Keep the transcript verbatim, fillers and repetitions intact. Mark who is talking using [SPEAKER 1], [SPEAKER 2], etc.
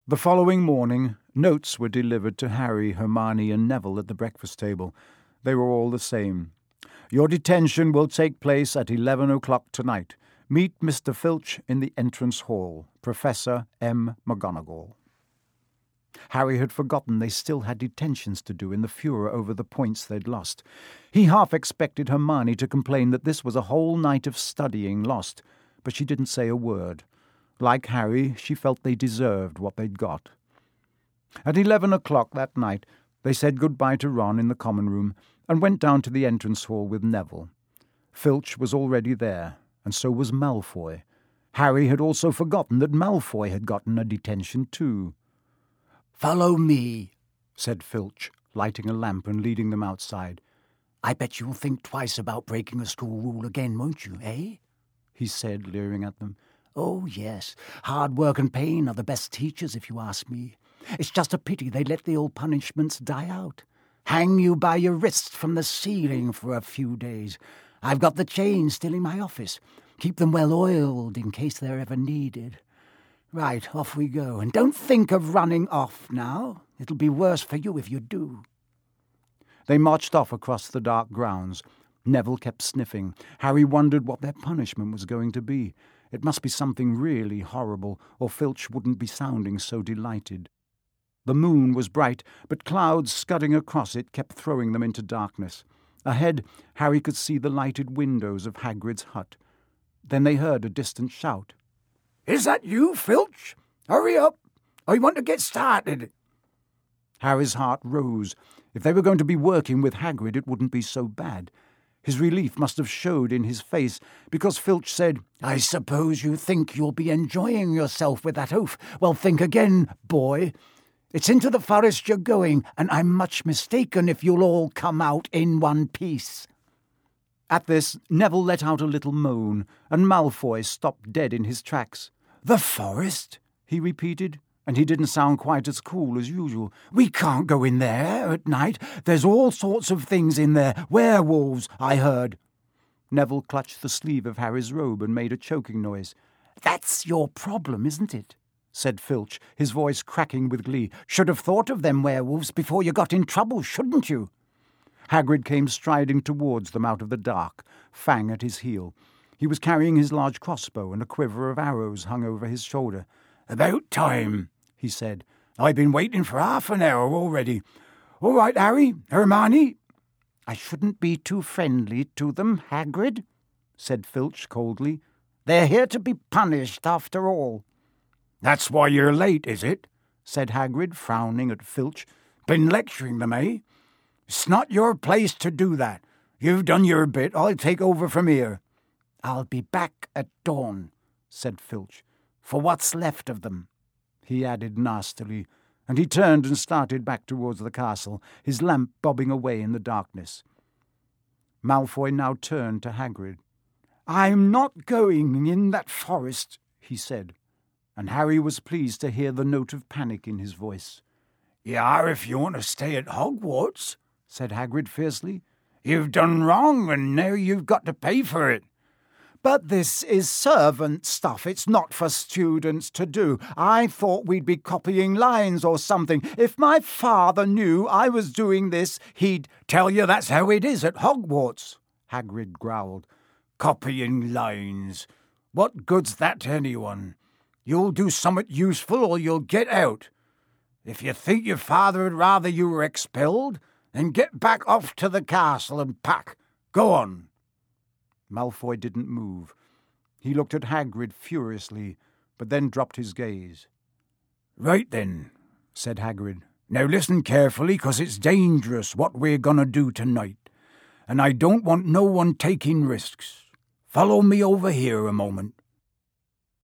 [SPEAKER 1] The following morning, notes were delivered to Harry, Hermione and Neville at the breakfast table. They were all the same. Your detention will take place at eleven o'clock tonight. Meet Mister Filch in the entrance hall. Professor M. McGonagall. Harry had forgotten they still had detentions to do in the furor over the points they'd lost. He half expected Hermione to complain that this was a whole night of studying lost, but she didn't say a word. Like Harry, she felt they deserved what they'd got. At eleven o'clock that night, they said goodbye to Ron in the common room and went down to the entrance hall with Neville. Filch was already there, and so was Malfoy. Harry had also forgotten that Malfoy had gotten a detention too.
[SPEAKER 2] "Follow me,"
[SPEAKER 1] said Filch, lighting a lamp and leading them outside.
[SPEAKER 2] "I bet you'll think twice about breaking a school rule again, won't you, eh?"
[SPEAKER 1] he said, leering at them.
[SPEAKER 2] "Oh, yes, hard work and pain are the best teachers, if you ask me. It's just a pity they let the old punishments die out. Hang you by your wrists from the ceiling for a few days. I've got the chains still in my office. Keep them well oiled in case they're ever needed. Right, off we go. And don't think of running off now. It'll be worse for you if you do."
[SPEAKER 1] They marched off across the dark grounds. Neville kept sniffing. Harry wondered what their punishment was going to be. It must be something really horrible, or Filch wouldn't be sounding so delighted. The moon was bright, but clouds scudding across it kept throwing them into darkness. Ahead, Harry could see the lighted windows of Hagrid's hut. Then they heard a distant shout.
[SPEAKER 2] "Is that you, Filch? Hurry up! I want to get started."
[SPEAKER 1] Harry's heart rose. If they were going to be working with Hagrid, it wouldn't be so bad. His relief must have showed in his face, because Filch said,
[SPEAKER 2] "I suppose you think you'll be enjoying yourself with that oaf. Well, think again, boy. It's into the forest you're going, and I'm much mistaken if you'll all come out in one piece."
[SPEAKER 1] At this, Neville let out a little moan, and Malfoy stopped dead in his tracks.
[SPEAKER 2] "The forest?"
[SPEAKER 1] he repeated, and he didn't sound quite as cool as usual.
[SPEAKER 2] "We can't go in there at night. There's all sorts of things in there. Werewolves, I heard."
[SPEAKER 1] Neville clutched the sleeve of Harry's robe and made a choking noise.
[SPEAKER 2] "That's your problem, isn't it?"
[SPEAKER 1] said Filch, his voice cracking with glee.
[SPEAKER 2] "Should have thought of them werewolves before you got in trouble, shouldn't you?"
[SPEAKER 1] Hagrid came striding towards them out of the dark, Fang at his heel. He was carrying his large crossbow, and a quiver of arrows hung over his shoulder.
[SPEAKER 2] "About time," he said. "I've been waiting for half an hour already. All right, Harry, Hermione."
[SPEAKER 1] "I shouldn't be too friendly to them, Hagrid," said Filch coldly.
[SPEAKER 2] "They're here to be punished, after all." "That's why you're late, is it?" said Hagrid, frowning at Filch. "Been lecturing them, eh? It's not your place to do that. You've done your bit. I'll take over from here." "I'll be back at dawn," said Filch, "for what's left of them,"
[SPEAKER 1] he added nastily, and he turned and started back towards the castle, his lamp bobbing away in the darkness. Malfoy now turned to Hagrid.
[SPEAKER 2] "I'm not going in that forest," he said,
[SPEAKER 1] and Harry was pleased to hear the note of panic in his voice.
[SPEAKER 2] "You are if you want to stay at Hogwarts," said Hagrid fiercely. "You've done wrong, and now you've got to pay for it."
[SPEAKER 1] "But this is servant stuff. It's not for students to do. I thought we'd be copying lines or something. If my father knew I was doing this, he'd—"
[SPEAKER 2] "Tell you that's how it is at Hogwarts," Hagrid growled. "Copying lines. What good's that to anyone? You'll do something useful or you'll get out. If you think your father would rather you were expelled, then get back off to the castle and pack. Go on."
[SPEAKER 1] Malfoy didn't move. He looked at Hagrid furiously, but then dropped his gaze.
[SPEAKER 2] "Right then," said Hagrid. "Now listen carefully, 'cause it's dangerous what we're going to do tonight, and I don't want no one taking risks. Follow me over here a moment."